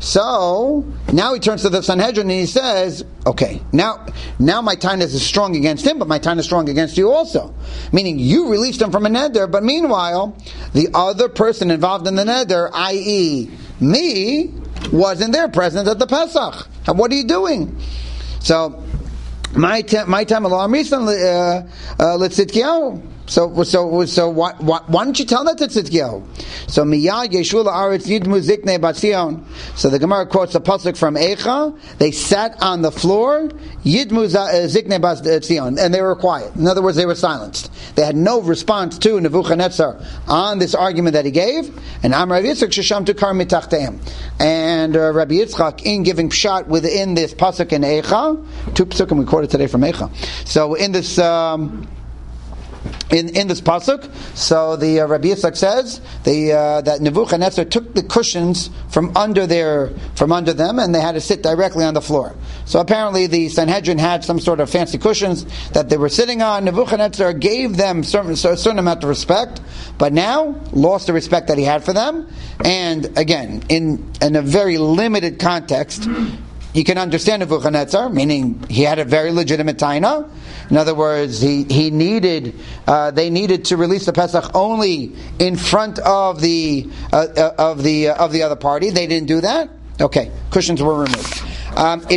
So now he turns to the Sanhedrin and he says, okay, now now my tainus is strong against him, but my tainus is strong against you also. Meaning you released him from a neder, but meanwhile, the other person involved in the neder, that is me, wasn't there present at the Pesach. And what are you doing? So my time, my time, Allah recently, Tzidkiyahu. So, so, so, why, why, why don't you tell that to Tzidkiyahu? So, Miyad Yeshua La'aretz Yidmu Ziknei Bat Zion. So the Gemara quotes a pasuk from Eicha. They sat on the floor, Yidmu Ziknei Bat Zion, and they were quiet. In other words, they were silenced. They had no response to Nebuchadnezzar on this argument that he gave. And Amar Rabbi Yitzchak Shesham Tukar Mitachteim. And uh, Rabbi Yitzchak, in giving pshat within this pasuk in Eicha, two pasukim we quoted today from Eicha. So in this. Um, In, in this pasuk, so the uh, Rabbi Yitzchak says the, uh, that Nebuchadnezzar took the cushions from under their from under them, and they had to sit directly on the floor. So apparently, the Sanhedrin had some sort of fancy cushions that they were sitting on. Nebuchadnezzar gave them certain, a certain amount of respect, but now lost the respect that he had for them. And again, in in a very limited context, you can understand Nebuchadnezzar, meaning he had a very legitimate taina. In other words, he he needed uh, they needed to release the Pesach only in front of the uh, of the uh, of the other party. They didn't do that. Okay, cushions were removed. Um, it,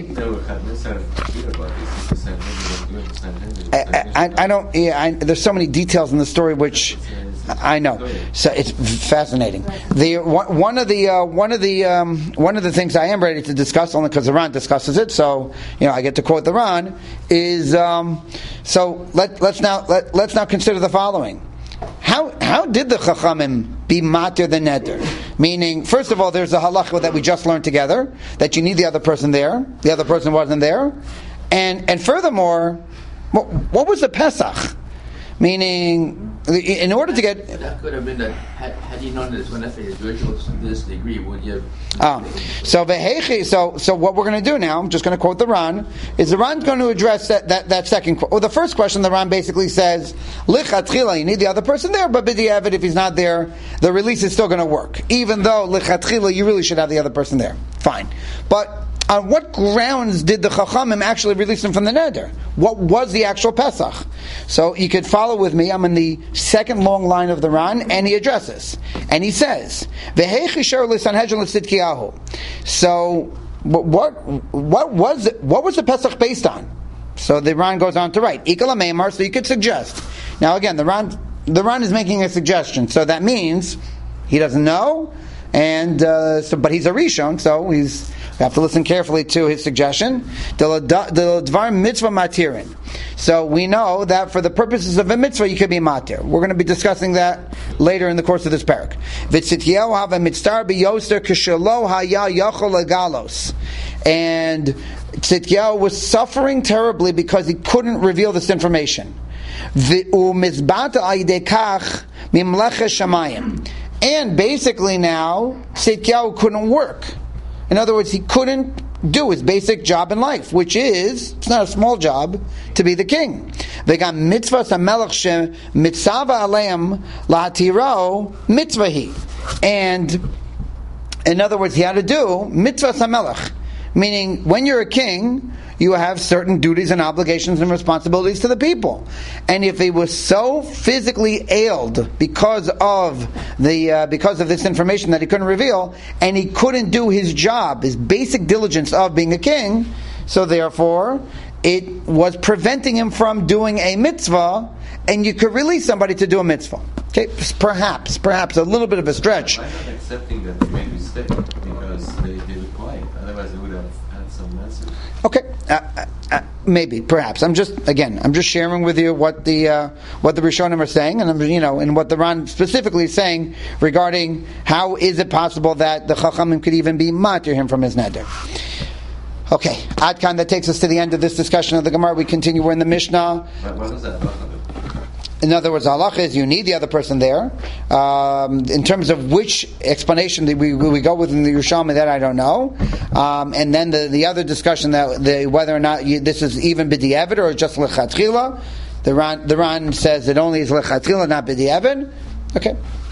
I, I, I don't. Yeah, I, there's so many details in the story which I know. So it's fascinating. The one of the uh, one of the um, one of the things I am ready to discuss, only because the Ran discusses it, so you know I get to quote the Ran. Is um, so let let's now let let's now consider the following. How how did the Chachamim be matir the neder? Meaning, first of all, there's a halacha that we just learned together that you need the other person there. The other person wasn't there, and and furthermore, what, what was the Pesach? Meaning, in order to get...
That could have been that, had, had he known that it's going to affect his rituals to this degree, would you have...
Um, so, so, so what we're going to do now, I'm just going to quote the Ran, is the Ran's going to address that, that, that second... Well, the first question, the Ran basically says, Lichatchila, you need the other person there, but b'diavad, if he's not there, the release is still going to work. Even though, Lichatchila, you really should have the other person there. Fine. But... on what grounds did the Chachamim actually release him from the neder? What was the actual Pesach? So you could follow with me. I'm in the second long line of the Ran, and he addresses. And he says, so what what was it, what was the Pesach based on? So the Ran goes on to write, so you could suggest. Now again, the Ran, the Ran is making a suggestion. So that means he doesn't know, and uh, so, but he's a Rishon, so he's... we have to listen carefully to his suggestion. Dvar mitzvah matirin. So we know that for the purposes of a mitzvah, you could be matir. We're going to be discussing that later in the course of this parak. V'tzityahu hava mitzvah biyoster kishelo haya yachol legalos. And Tzityahu was suffering terribly because he couldn't reveal this information. V'umizbata aydekach mimlecha shamayim. And basically now, Tzityahu couldn't work. In other words, he couldn't do his basic job in life, which is, it's not a small job, to be the king. V'gam mitzvah samelach she mitzava aleim lahatiro mitzvahi. And, in other words, he had to do mitzvah samelach. Meaning, when you're a king, you have certain duties and obligations and responsibilities to the people. And if he was so physically ailed because of the uh, because of this information that he couldn't reveal, and he couldn't do his job, his basic diligence of being a king, so therefore it was preventing him from doing a mitzvah, and you could release somebody to do a mitzvah. Okay, perhaps, perhaps a little bit of a stretch.
Why not accepting that they made mistake? Because they, they were quiet. Otherwise, they would have had some message.
Okay, uh, uh, maybe, perhaps. I'm just again, I'm just sharing with you what the uh, what the Rishonim are saying, and you know, and what the Ran specifically is saying regarding how is it possible that the Chachamim could even be matir him from his neder. Okay, Adkan, that takes us to the end of this discussion of the Gemara. We continue. We're in the Mishnah.
What was that?
In other words, halacha is you need the other person there. Um, in terms of which explanation that we we go with in the Yerushalmi, that I don't know. Um, and then the, the other discussion that the, whether or not you, this is even b'di'evid or just lechatchila. The Ran the Ran says it only is lechatchila, not b'di'evid. Okay.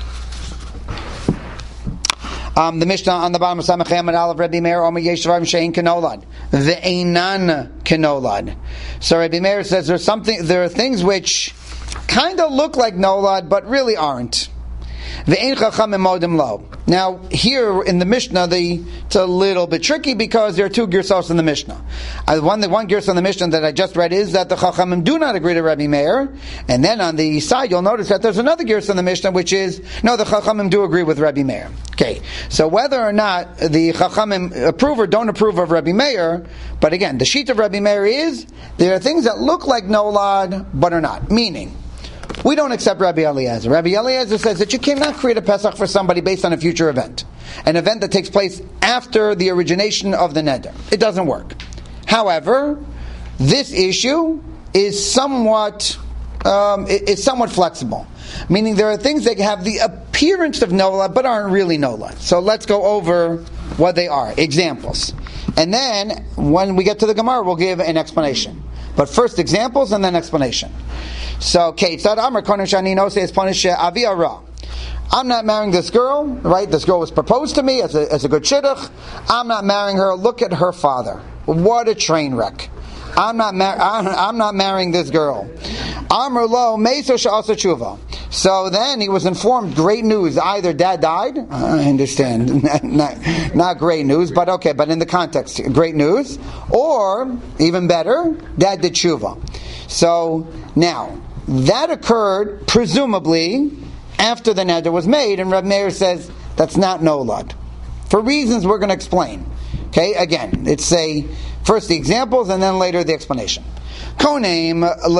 Um, the Mishnah on the bottom of Samach Hamad Aleph Rabbi Meir Omer Yeshvarim Shein Kenolad Ve'einan Kenolad. So Rabbi Meir says there's something. There are things which kind of look like nolad, but really aren't. Ve'ein chachamim modim lo. Now, here in the Mishnah, the, it's a little bit tricky because there are two girsos in the Mishnah. Uh, one, the one girsa in the Mishnah that I just read is that the chachamim do not agree to Rabbi Meir, and then on the side you'll notice that there's another girsa in the Mishnah which is, no, the chachamim do agree with Rabbi Meir. Okay, so whether or not the chachamim approve or don't approve of Rabbi Meir, but again, the sheet of Rabbi Meir is, there are things that look like nolad, but are not. Meaning, we don't accept Rabbi Eliezer. Rabbi Eliezer says that you cannot create a Pesach for somebody based on a future event. An event that takes place after the origination of the neder. It doesn't work. However, this issue is somewhat um, is somewhat flexible. Meaning there are things that have the appearance of nolad but aren't really nolad. So let's go over what they are. Examples. And then, when we get to the Gemara, we'll give an explanation. But first examples and then explanation. So, Keitzad Amar Konim Shani Nosei Es Ponish Avi Ara. I'm not marrying this girl, right? This girl was proposed to me as a, as a good shidduch. I'm not marrying her. Look at her father. What a train wreck. I'm not mar- I'm, I'm not marrying this girl. Amar Lo Meiso Sha'asa Tshuva. So then he was informed, great news, either dad died, I understand, not, not great news, but okay, but in the context, great news, or, even better, dad did tshuva. So, now, that occurred, presumably, after the neder was made, and Reb Meir says, that's not nolad. For reasons we're going to explain. Okay, again, it's a, first the examples, and then later the explanation. I'm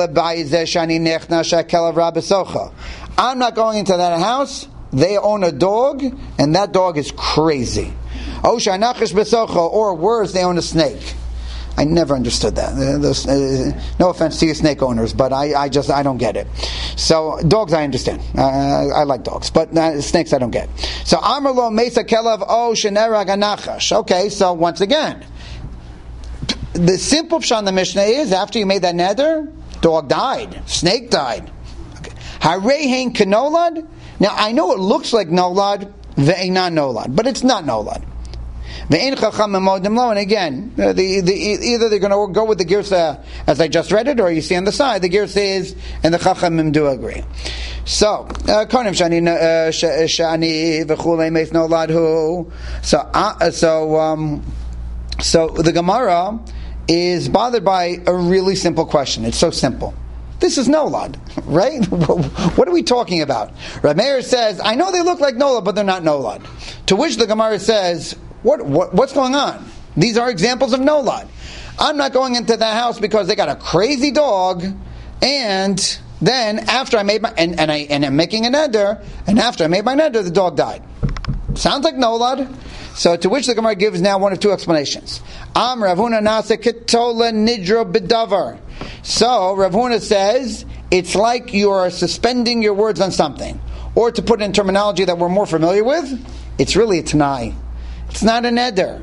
not going into that house. They own a dog, and that dog is crazy. Or worse, they own a snake. I never understood that. No offense to you snake owners, but I, I just I don't get it. So dogs I understand. Uh, I like dogs, but uh, snakes I don't get. So Amarlo Mesa Kelav O Shenera Ganachash. Okay, so once again, the simple pshat in the Mishnah is after you made that neder, dog died, snake died. Harehein kanolad. Now I know it looks like nolad, ve'eina nolad, but it's not nolad. Ve'ein chachamim modim lo. And again, the, the, either they're going to go with the girsa as I just read it, or you see on the side the girsa is, and the chachamim do agree. So, konim shani shani v'chulei meis nolad hu. So, uh, so, um, so the Gemara is bothered by a really simple question. It's so simple. This is nolad, right? What are we talking about? Reb Meir says, I know they look like nolad, but they're not nolad. To which the Gemara says, what, what what's going on? These are examples of nolad. I'm not going into that house because they got a crazy dog, and then after I made my and, and I and I'm making a neder, and after I made my neder, the dog died. Sounds like nolad. So to which the Gemara gives now one of two explanations. Am Rav Huna nase ketola nidro bedavar. So Rav Huna says it's like you are suspending your words on something, or to put it in terminology that we're more familiar with, it's really a tanai. It's not a neder.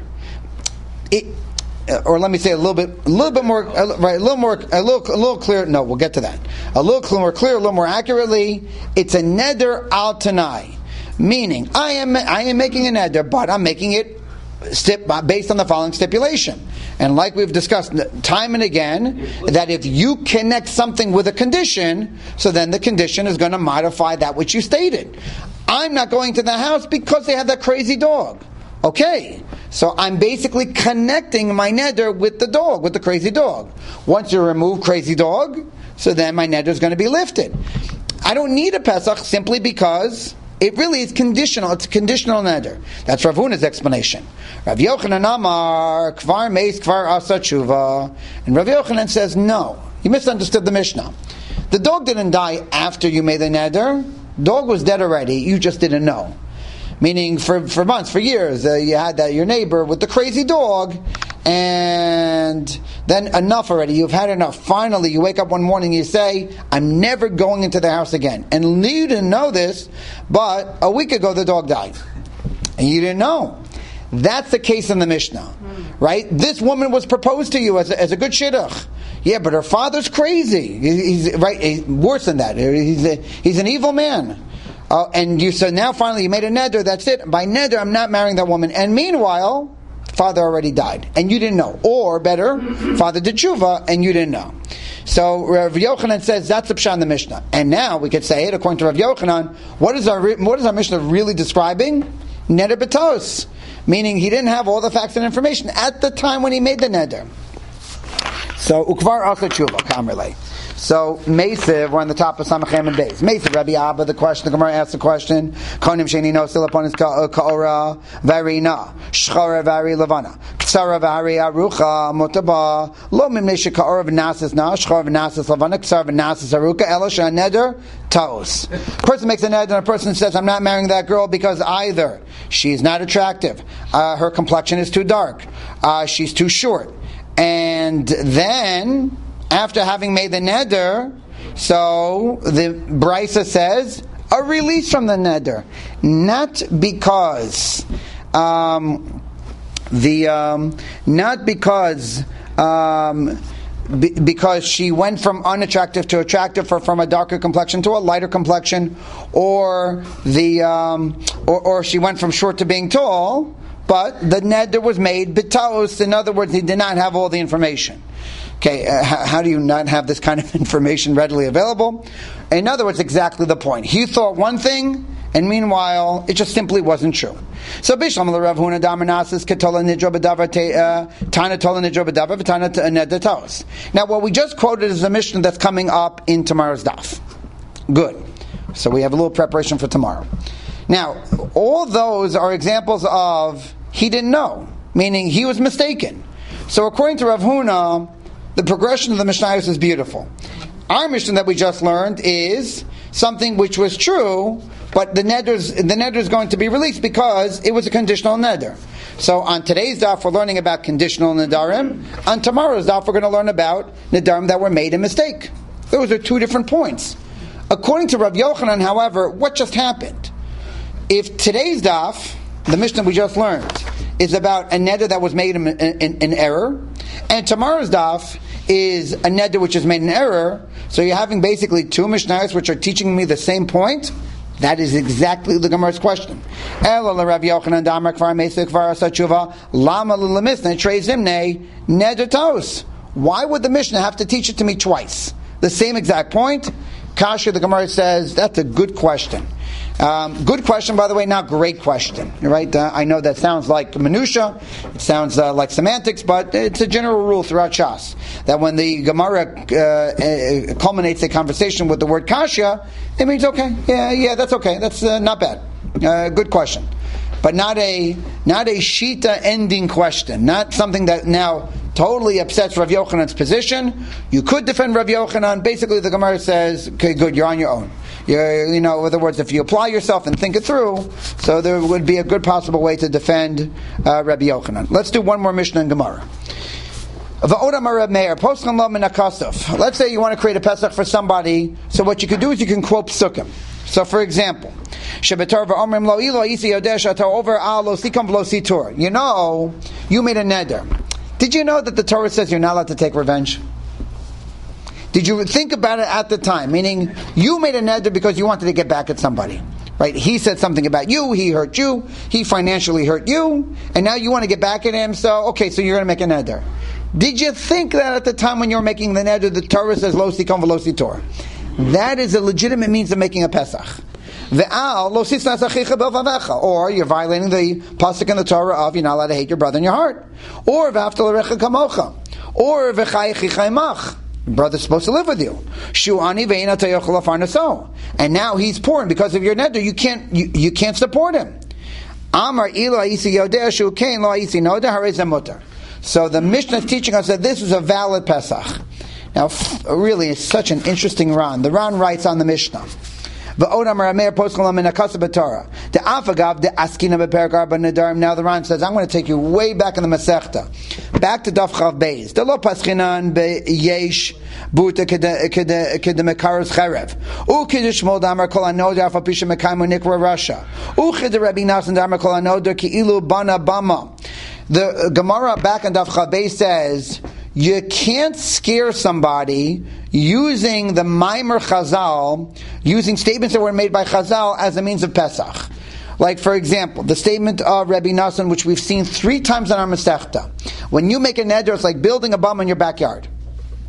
It, or let me say a little bit, a little bit more, right? A little more, a little, a little clear. No, we'll get to that. A little more clear, a little more accurately. It's a neder al tanai. Meaning, I am I am making a neder, but I'm making it stip, based on the following stipulation. And like we've discussed time and again, that if you connect something with a condition, so then the condition is going to modify that which you stated. I'm not going to the house because they have that crazy dog. Okay, so I'm basically connecting my neder with the dog, with the crazy dog. Once you remove crazy dog, so then my neder is going to be lifted. I don't need a Pesach simply because it really is conditional. It's a conditional neder. That's Rav Huna's explanation. Rav Yochanan Amar Kvar Meis Kvar Asa Tshuva, and Rav Yochanan says no. You misunderstood the Mishnah. The dog didn't die after you made the neder. Dog was dead already. You just didn't know. Meaning, for for months, for years, uh, you had that your neighbor with the crazy dog, and then enough already. You've had enough. Finally, you wake up one morning, you say, "I'm never going into the house again." And you didn't know this, but a week ago the dog died, and you didn't know. That's the case in the Mishnah, right? This woman was proposed to you as a, as a good shidduch. Yeah, but her father's crazy. He's right. He's, worse than that. He's a, he's an evil man. Uh, and you said, now finally you made a neder, that's it. By neder, I'm not marrying that woman. And meanwhile, father already died, and you didn't know. Or better, father did tshuva, and you didn't know. So Rav Yochanan says that's the pshat in the Mishnah. And now we could say it according to Rav Yochanan. What is our what is our Mishnah really describing? Neder betos, meaning he didn't have all the facts and information at the time when he made the neder. So ukvar acha tshuva kamrele. So Mesiv, we're on the top of Samachem and Beis. Mesiv, Rabbi Abba, the question, the Gemara asks the question, Konim sheni no still upon his ka'ora varina, shchara vari levana, ksara vari arucha, motaba, lo mimne sheka'ora v'nasis na, shchara v'nasis levana, ksara v'nasis arucha, elisha neder, taos. A person makes a neder and a person says, I'm not marrying that girl because either she's not attractive, uh, her complexion is too dark, uh, she's too short, and then after having made the neder, so the Brisa says a release from the neder, not because um, the um, not because um, be, because she went from unattractive to attractive, or from a darker complexion to a lighter complexion, or the um, or, or she went from short to being tall, but the neder was made bitaos. In other words, he did not have all the information. Okay, uh, how, how do you not have this kind of information readily available? In other words, exactly the point. He thought one thing, and meanwhile, it just simply wasn't true. So, Bishlam Rav Huna Damarnasis Katola Nidro B'Davar Tana Tola Nidro B'Davar V'Tana Neder Taos. Now, what we just quoted is a Mishnah that's coming up in tomorrow's daf. Good. So we have a little preparation for tomorrow. Now, all those are examples of he didn't know, meaning he was mistaken. So, according to Rav Huna, the progression of the Mishnayos is beautiful. Our Mishnah that we just learned is something which was true, but the neder the neder is going to be released because it was a conditional neder. So on today's daf we're learning about conditional nedarim. On tomorrow's daf we're going to learn about nedarim that were made in mistake. Those are two different points. According to Rav Yochanan, however, what just happened? If today's daf, the Mishnah we just learned, is about a neder that was made in, in, in error, and tomorrow's daf is a neder which is made in error, so you're having basically two Mishnayos which are teaching me the same point. That is exactly the Gemara's question. Why would the Mishnah have to teach it to me twice? The same exact point. Kasha, the Gemara says, that's a good question. Um, good question, by the way, not great question. Right? Uh, I know that sounds like minutia, it sounds uh, like semantics, but it's a general rule throughout Shas that when the Gemara uh, uh, culminates a conversation with the word kasha, it means okay, yeah, yeah, that's okay, that's uh, not bad. Uh, good question, but not a not a shita ending question, not something that now totally upsets Rav Yochanan's position. You could defend Rav Yochanan. Basically, the Gemara says, okay, good, you're on your own. You're, you know, in other words, if you apply yourself and think it through, so there would be a good possible way to defend uh, Rabbi Yochanan. Let's do one more Mishnah in Gemara. Let's say you want to create a Pesach for somebody, so what you could do is you can quote Psukim. So for example, you know, you made a neder. Did you know that the Torah says you're not allowed to take revenge? Did you think about it at the time? Meaning, you made a neder because you wanted to get back at somebody. Right? He said something about you, he hurt you, he financially hurt you, and now you want to get back at him, so, okay, so you're going to make a neder. Did you think that at the time when you were making the neder, the Torah says, lo sikom v'lo sitor? That is a legitimate means of making a Pesach. Or you're violating the pasuk in the Torah of you're not allowed to hate your brother in your heart. Or v'afta l'recha kamocha. Or v'chai chichaymach. Brother's supposed to live with you. Shu'ani ve'ina tayochel afarnaso. And now he's poor, and because of your neder, you can't you, you can't support him. Amar ila isi yodeh shu kein lo isi noda harei mutar. So the Mishnah is teaching us that this is a valid Pesach. Now, really, it's such an interesting Ran. The Ran writes on the Mishnah. Now the Ran says, I'm going to take you way back in the Masechta, back to Daf Chav Beis. The lo paschinan beyesh buta kedemekaros cherev. Ukidish mol damar kol anoda afa pisha mekaimu nikra Russia. Ukid Rabbi Nasan damar kol anoda ki ilu bana bama. The Gemara back in Daf Chav Beis says, you can't scare somebody using the Maimer Chazal, using statements that were made by Chazal as a means of Pesach. Like, for example, the statement of Rabbi Nassan, which we've seen three times on our Masechta. When you make a neder, it's like building a bum in your backyard.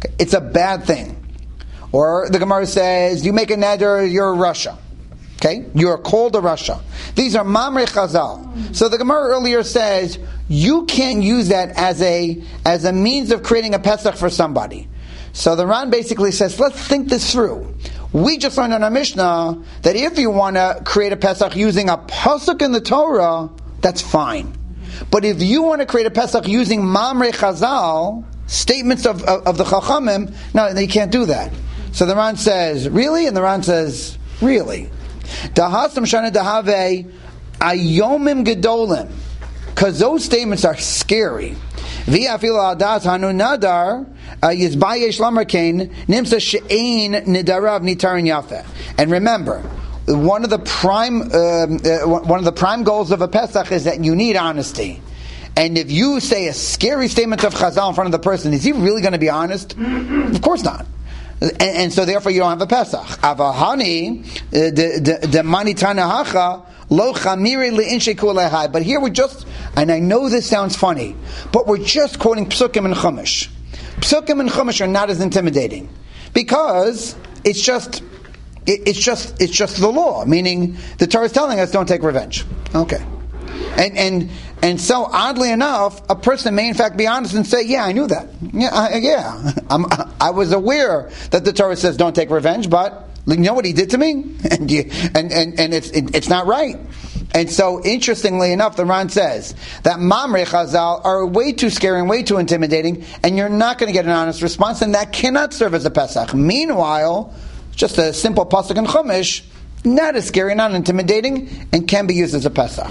It's a bad thing. Or the Gemara says, you make a neder, you're Russia. Okay? You are called a Russia. These are Mamre Chazal. So the Gemara earlier says, you can't use that as a as a means of creating a Pesach for somebody. So the Ran basically says, let's think this through. We just learned in our Mishnah that if you want to create a Pesach using a pasuk in the Torah, that's fine. But if you want to create a Pesach using Mamre Chazal, statements of, of, of the Chachamim, no, you can't do that. So the Ran says, really? And the Ran says, really? Dahasam shana dahave ayomim gedolim. Because those statements are scary. V'afil adas hanu nadar yizbayesh lamarkein nimsa she'ein nidarav nitarin yafe. And remember, one of the prime um, uh, one of the prime goals of a Pesach is that you need honesty. And if you say a scary statement of Chazal in front of the person, is he really going to be honest? Of course not. And, and so therefore you don't have a Pesach. Avahani the mani tanahacha lo chamiri leinshe kulehai. But here we're just, and I know this sounds funny, but we're just quoting Psukim and Chumash. Psukim and Chumash are not as intimidating because it's just, it, it's just, it's just the law. Meaning the Torah is telling us don't take revenge. Okay, and and. And so, oddly enough, a person may in fact be honest and say, yeah, I knew that. Yeah, I, yeah. I'm, I was aware that the Torah says don't take revenge, but you know what he did to me? And you, and, and, and it's it, it's not right. And so, interestingly enough, the Ran says that Mamre Chazal are way too scary and way too intimidating, and you're not going to get an honest response, and that cannot serve as a Pesach. Meanwhile, just a simple pasuk in Chumash, not as scary, not intimidating, and can be used as a Pesach.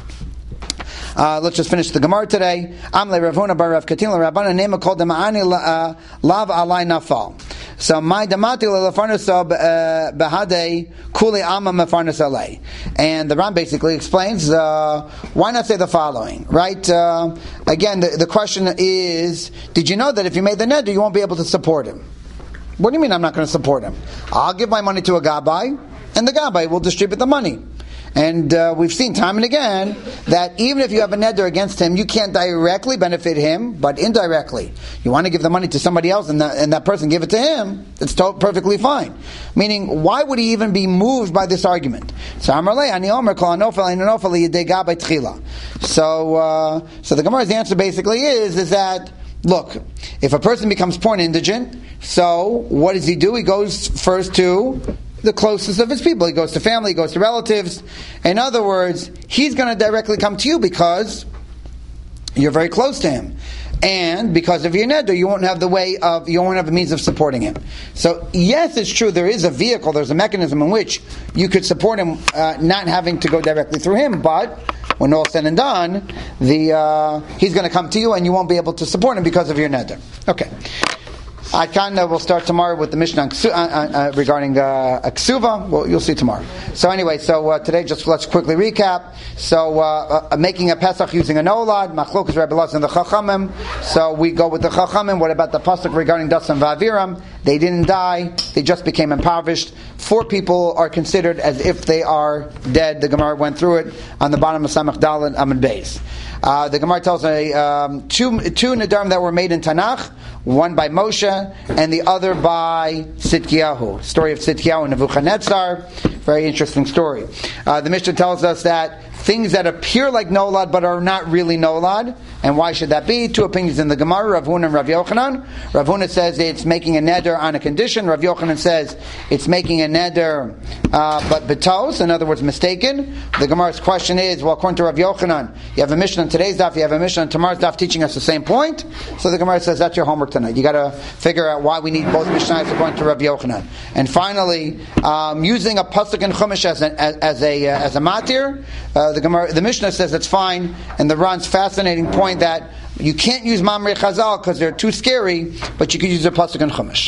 Uh, let's just finish the Gemara today. Amle Ravuna bar Rav Katin Rabbana Nema called the Ma'ani Lav Alai Nafal. So my damati lefarnaso behade kuli ama mefarnas alei. And the Ram basically explains uh, why not say the following, right? Uh, again, the, the question is: did you know that if you made the neder, you won't be able to support him? What do you mean I'm not going to support him? I'll give my money to a gabbai, and the gabbai will distribute the money. And uh, we've seen time and again that even if you have a neder against him, you can't directly benefit him, but indirectly. You want to give the money to somebody else and that, and that person give it to him, it's to- perfectly fine. Meaning, why would he even be moved by this argument? So So, uh, so the Gemara's answer basically is, is that, look, if a person becomes porn indigent, so what does he do? He goes first to the closest of his people. He goes to family, he goes to relatives. In other words, he's going to directly come to you because you're very close to him. And because of your neder, you won't have the way of, you won't have a means of supporting him. So yes, it's true, there is a vehicle, there's a mechanism in which you could support him, uh, not having to go directly through him, but when all said and done, the uh, he's going to come to you and you won't be able to support him because of your neder. Okay. I kind of will start tomorrow with the Mishnah uh, uh, regarding uh, Ksuva. Well, you'll see tomorrow. So anyway, so uh, today just let's quickly recap. So uh, uh, making a Pesach using a Nolad, Machlokas Rebbe Elazar and the Chachamim. So we go with the Chachamim. What about the pasuk regarding Dasan Va'aviram? They didn't die; they just became impoverished. Four people are considered as if they are dead. The Gemara went through it on the bottom of Samach Daled Amud Beis. Uh, the Gemara tells a um, two two nedarim that were made in Tanakh, one by Moshe and the other by Tzidkiyahu. Story of Tzidkiyahu and Nebuchadnezzar. Very interesting story. Uh, the Mishnah tells us that things that appear like Nolad but are not really Nolad. And why should that be? Two opinions in the Gemara, Rav Huna and Rav Yochanan. Rav Huna says it's making a neder on a condition. Rav Yochanan says it's making a neder uh, but betos, in other words, mistaken. The Gemara's question is, well, according to Rav Yochanan, you have a Mishnah on today's daf, you have a Mishnah on tomorrow's daf teaching us the same point. So the Gemara says that's your homework tonight. You got to figure out why we need both Mishnahs according to Rav Yochanan. And finally, um, using a pasuk in Chumash as a as, as a uh, as a matir, uh, the Gemara, the Mishnah says it's fine, and the Ran's fascinating point that you can't use Mamre Chazal because they're too scary, but you could use a pasuk in Chumash.